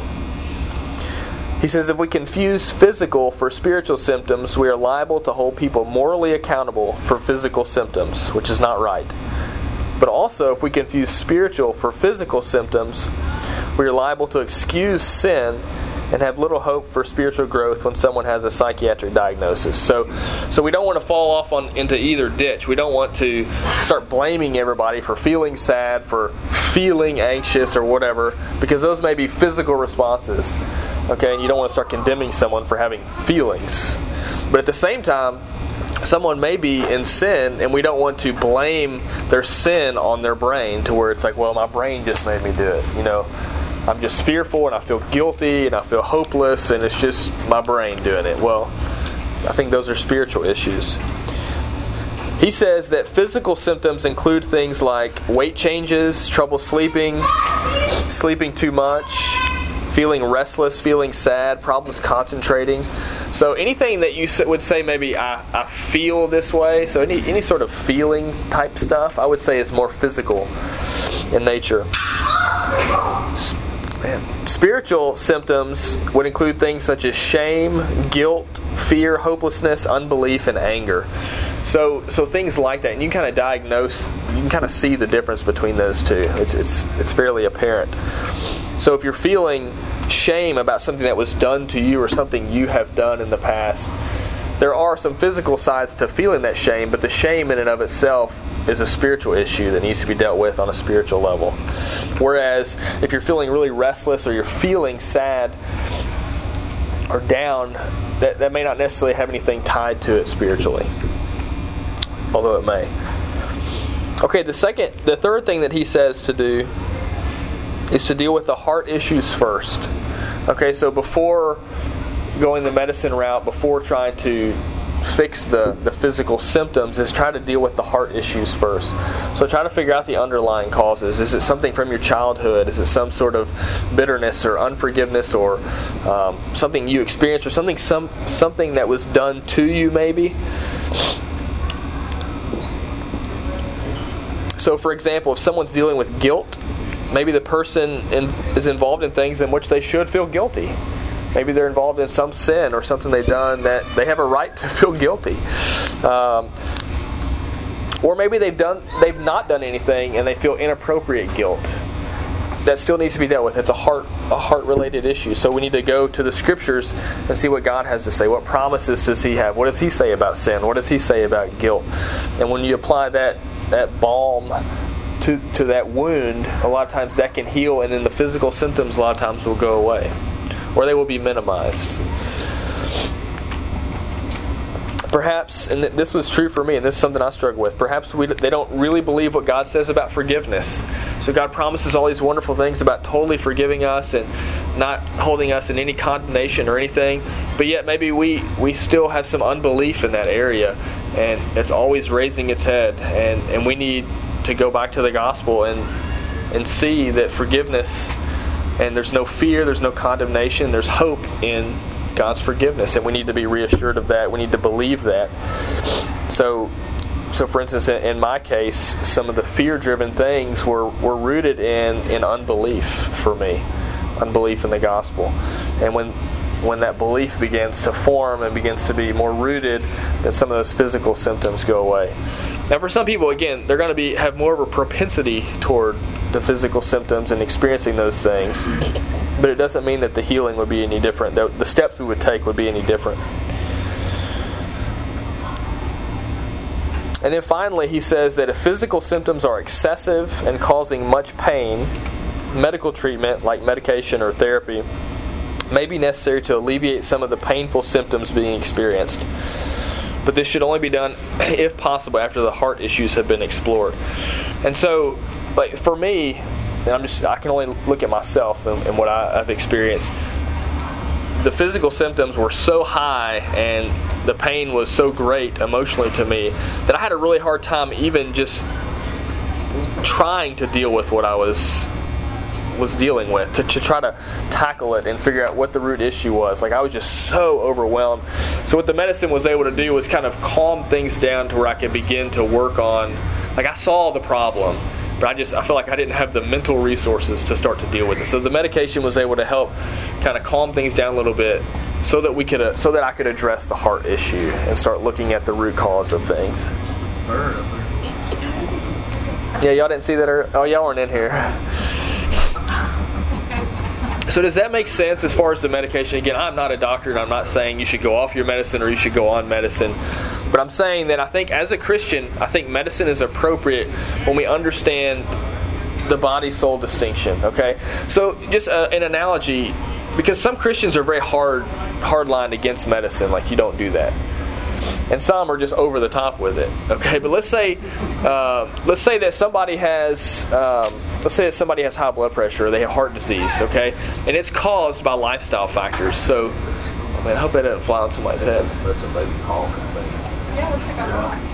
He says if we confuse physical for spiritual symptoms, we are liable to hold people morally accountable for physical symptoms, which is not right. But also, if we confuse spiritual for physical symptoms, we are liable to excuse sin and have little hope for spiritual growth when someone has a psychiatric diagnosis. So we don't want to fall off into either ditch. We don't want to start blaming everybody for feeling sad, for feeling anxious or whatever, because those may be physical responses. Okay, and you don't want to start condemning someone for having feelings. But at the same time, someone may be in sin, and we don't want to blame their sin on their brain to where it's like, well, my brain just made me do it. You know, I'm just fearful, and I feel guilty, and I feel hopeless, and it's just my brain doing it. Well, I think those are spiritual issues. He says that physical symptoms include things like weight changes, trouble sleeping, sleeping too much, feeling restless, feeling sad, problems concentrating. So anything that you would say maybe I feel this way, so any sort of feeling type stuff, I would say is more physical in nature. Spiritual symptoms would include things such as shame, guilt, fear, hopelessness, unbelief, and anger. So things like that, and you can kind of diagnose, you can kind of see the difference between those two. It's fairly apparent. So if you're feeling shame about something that was done to you or something you have done in the past, there are some physical sides to feeling that shame, but the shame in and of itself is a spiritual issue that needs to be dealt with on a spiritual level. Whereas if you're feeling really restless or you're feeling sad or down, that may not necessarily have anything tied to it spiritually, although it may. Okay, the third thing that he says to do is to deal with the heart issues first. Okay, so before going the medicine route, before trying to fix the physical symptoms, is try to deal with the heart issues first. So try to figure out the underlying causes. Is it something from your childhood? Is it some sort of bitterness or unforgiveness or something you experienced or something that was done to you maybe? So for example, if someone's dealing with guilt, maybe the person is involved in things in which they should feel guilty. Maybe they're involved in some sin or something they've done that they have a right to feel guilty. Or maybe they've not done anything and they feel inappropriate guilt. That still needs to be dealt with. It's a heart-related issue. So we need to go to the Scriptures and see what God has to say. What promises does He have? What does He say about sin? What does He say about guilt? And when you apply that balm to that wound, a lot of times that can heal, and then the physical symptoms a lot of times will go away, or they will be minimized. Perhaps, and this was true for me, and this is something I struggle with, perhaps they don't really believe what God says about forgiveness. So God promises all these wonderful things about totally forgiving us and not holding us in any condemnation or anything, but yet maybe we still have some unbelief in that area, and it's always raising its head, and we need to go back to the gospel and see that forgiveness, and there's no fear, there's no condemnation, there's hope in God's forgiveness, and we need to be reassured of that. We need to believe that. So So for instance, in my case, some of the fear-driven things were rooted in unbelief for me, unbelief in the gospel. And when that belief begins to form and begins to be more rooted, then some of those physical symptoms go away. Now for some people, again, they're going to have more of a propensity toward the physical symptoms and experiencing those things. But it doesn't mean that the healing would be any different. The steps we would take would be any different. And then finally, he says that if physical symptoms are excessive and causing much pain, medical treatment like medication or therapy may be necessary to alleviate some of the painful symptoms being experienced. But this should only be done, if possible, after the heart issues have been explored. And so, like for me, and I can only look at myself and what I've experienced. The physical symptoms were so high and the pain was so great emotionally to me that I had a really hard time even just trying to deal with what I was dealing with, to try to tackle it and figure out what the root issue was. Like I was just so overwhelmed. So what the medicine was able to do was kind of calm things down to where I could begin to work on, like I saw the problem, but I feel like I didn't have the mental resources to start to deal with it. So the medication was able to help kind of calm things down a little bit so that I could address the heart issue and start looking at the root cause of things. Yeah, y'all didn't see that? Oh, y'all weren't in here. So does that make sense as far as the medication? Again, I'm not a doctor and I'm not saying you should go off your medicine or you should go on medicine. But I'm saying that I think as a Christian, I think medicine is appropriate when we understand the body-soul distinction, okay? So just an analogy, because some Christians are very hard-lined against medicine, like you don't do that. And some are just over the top with it, okay? But let's say that somebody has high blood pressure or they have heart disease, okay? And it's caused by lifestyle factors. So, I hope that doesn't fly on somebody's head. That's a baby honking thing. Yeah, looks like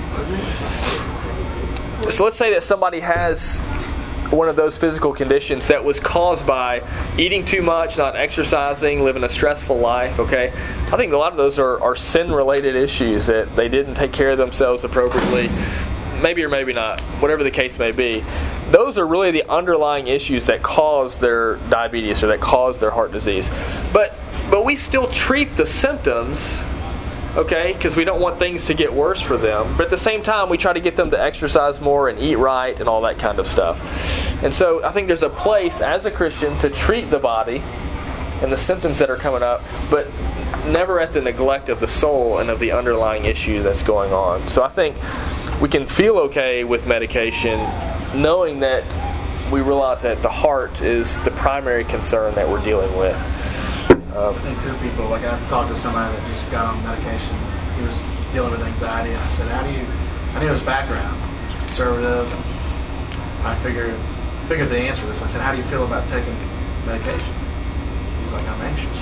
a rock. So let's say that somebody has one of those physical conditions that was caused by eating too much, not exercising, living a stressful life, okay? I think a lot of those are sin-related issues that they didn't take care of themselves appropriately, maybe or maybe not, whatever the case may be. Those are really the underlying issues that cause their diabetes or that cause their heart disease. But we still treat the symptoms, okay, because we don't want things to get worse for them. But at the same time, we try to get them to exercise more and eat right and all that kind of stuff. And so I think there's a place as a Christian to treat the body and the symptoms that are coming up, but never at the neglect of the soul and of the underlying issue that's going on. So I think we can feel okay with medication knowing that we realize that the heart is the primary concern that we're dealing with. I think two people, like I've talked to somebody that just got on medication. He was dealing with anxiety, and I said, I knew his background. He was conservative. I figured the answer to this. I said, how do you feel about taking medication? He's like, I'm anxious.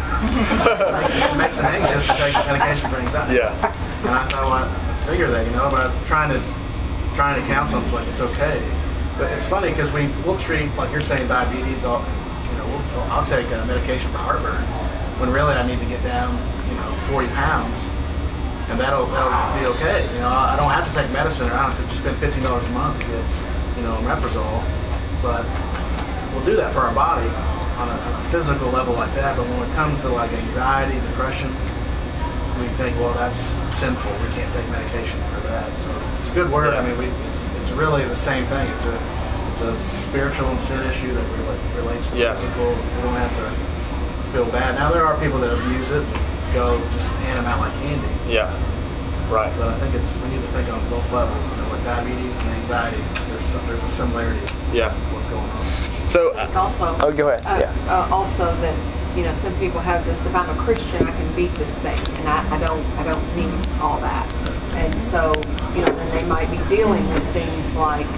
It makes him anxious to take medication for anxiety. Yeah. And I thought, well, I figure that, but trying to counsel him, it's like, it's okay. But it's funny because we'll treat, like you're saying, diabetes, I'll take medication for heartburn when really I need to get down, 40 pounds, and that'll be okay. I don't have to take medicine, or I don't have to spend $15 a month to get, omeprazole, but we'll do that for our body on a physical level like that. But when it comes to like anxiety, depression, we think, well, that's sinful. We can't take medication for that. So it's a good word. I mean, it's really the same thing. It's a spiritual and sin issue that relates to physical. We don't have to feel bad. Now, there are people that abuse it, go just hand them out like candy. Yeah, right. But I think we need to think on both levels. Like diabetes and anxiety, there's a similarity. Yeah. What's going on? So, also, go ahead. Also that some people have this. If I'm a Christian, I can beat this thing, and I don't need all that. And so then they might be dealing with things like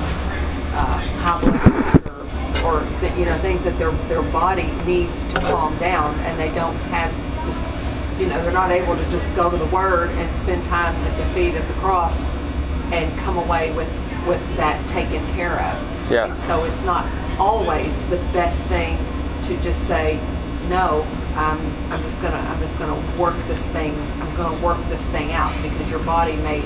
high blood pressure, or things that their body needs to calm down, and they don't have they're not able to just go to the Word and spend time at the feet of the cross and come away with that taken care of. Yeah. And so it's not always the best thing to just say, no, I'm just gonna work this thing. I'm gonna work this thing out, because your body may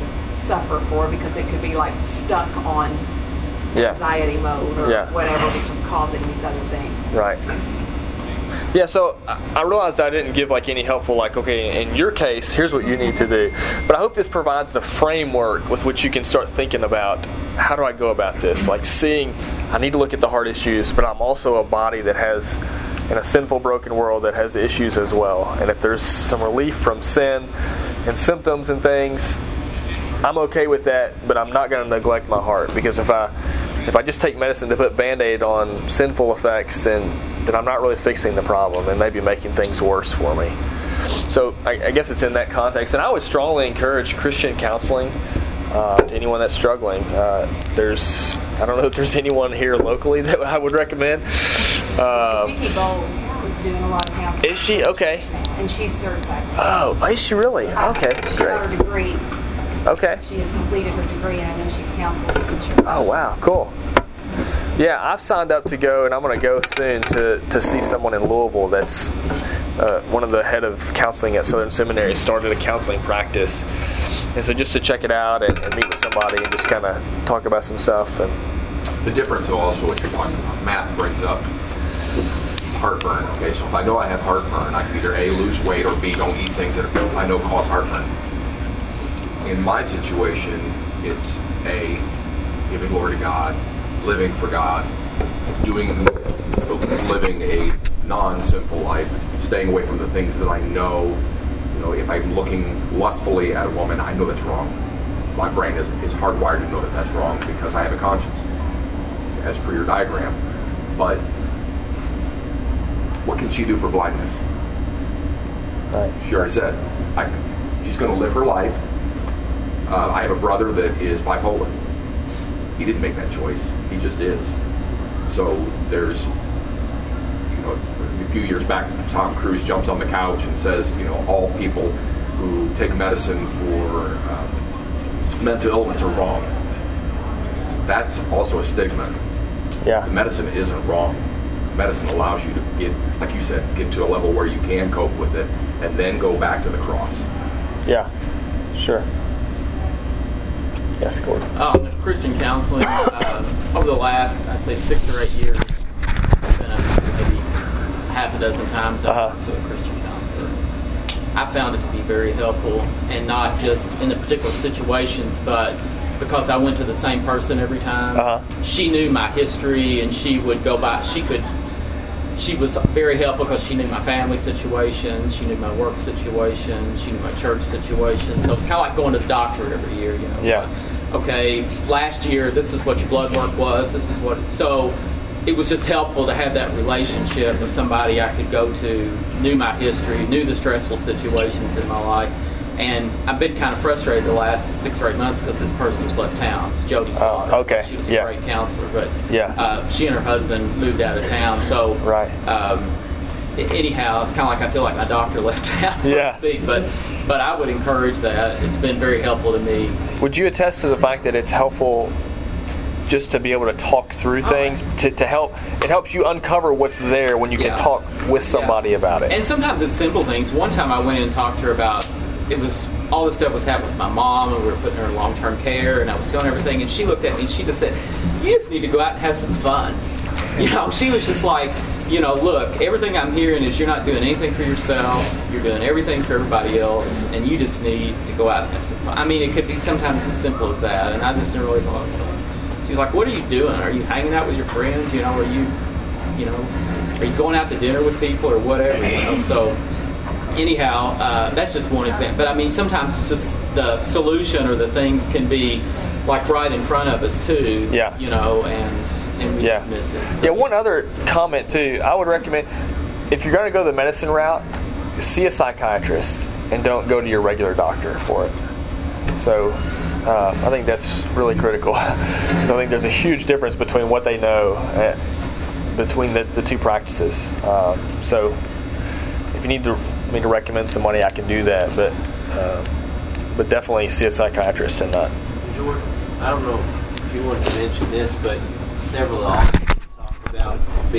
suffer for, because it could be like stuck on Yeah. anxiety mode or Yeah. whatever, which is causing these other things. Right. Yeah, so I realized I didn't give like any helpful, like, okay, in your case, here's what you need to do. But I hope this provides the framework with which you can start thinking about, how do I go about this? Like seeing, I need to look at the heart issues, but I'm also a body that has, in a sinful, broken world, that has issues as well. And if there's some relief from sin and symptoms and things, I'm okay with that, but I'm not going to neglect my heart. Because if I just take medicine to put Band-Aid on sinful effects, then I'm not really fixing the problem and maybe making things worse for me. So I guess it's in that context. And I would strongly encourage Christian counseling to anyone that's struggling. I don't know if there's anyone here locally that I would recommend. Vicky Bowles is doing a lot of counseling. Is she? Okay. And she's certified. Oh, is she really? Okay, She got her great. degree. Okay. She has completed her degree, and I know she's counseled and certified. Oh, wow, cool. Yeah, I've signed up to go, and I'm going to go soon to see someone in Louisville that's one of the head of counseling at Southern Seminary started a counseling practice. And so just to check it out and meet with somebody and just kind of talk about some stuff. And The difference, though, also what you're talking about, Matt brings up heartburn. Okay, so if I know I have heartburn, I can either A, lose weight, or B, don't eat things that I know cause heartburn. In my situation, it's A, giving glory to God, living for God, living a non-sinful life, staying away from the things that I know. You know, if I'm looking lustfully at a woman, I know that's wrong. My brain is hardwired to know that that's wrong because I have a conscience, as per your diagram. But what can she do for blindness? right. She already said, she's going to live her life. I have a brother that is bipolar. He didn't make that choice. He just is. So there's, a few years back, Tom Cruise jumps on the couch and says, all people who take medicine for mental illness are wrong. That's also a stigma. Yeah. The medicine isn't wrong. Medicine allows you to get, like you said, get to a level where you can cope with it and then go back to the cross. Yeah. Sure. Yes, Gordon. Christian counseling, over the last, I'd say 6 or 8 years, I've been maybe half a dozen times to a Christian counselor. I found it to be very helpful, and not just in the particular situations, but because I went to the same person every time. She knew my history, and she would go by, she was very helpful because she knew my family situation, she knew my work situation, she knew my church situation. So it's kind of like going to the doctor every year, Yeah. Okay, last year, this is what your blood work was, this is what, so it was just helpful to have that relationship with somebody I could go to, knew my history, knew the stressful situations in my life. And I've been kind of frustrated the last 6 or 8 months because this person's left town. It's Jody Slaughter. Okay. She was a great counselor, but she and her husband moved out of town. So anyhow, it's kind of like I feel like my doctor left town, so to speak. But I would encourage that. It's been very helpful to me. Would you attest to the fact that it's helpful just to be able to talk through things, to help? It helps you uncover what's there when you can talk with somebody about it. And sometimes it's simple things. One time I went in and talked to her about, it was all this stuff was happening with my mom, and we were putting her in long-term care, and I was telling her everything, and she looked at me and she just said, "You just need to go out and have some fun." She was just like, look, everything I'm hearing is you're not doing anything for yourself, you're doing everything for everybody else, and you just need to go out and have some fun. I mean, it could be sometimes as simple as that, and I just never really thought, she's like, "What are you doing? Are you hanging out with your friends? Are you going out to dinner with people or whatever?" So anyhow, that's just one example. But I mean, sometimes it's just the solution or the things can be like right in front of us too. And we just miss it. So, one other comment too. I would recommend, if you're going to go the medicine route, see a psychiatrist and don't go to your regular doctor for it. So I think that's really critical because I think there's a huge difference between what they know between the two practices. So if you need me to recommend somebody, I can do that, but definitely see a psychiatrist and not. Jordan, I don't know if you wanted to mention this, but several of the authors talk about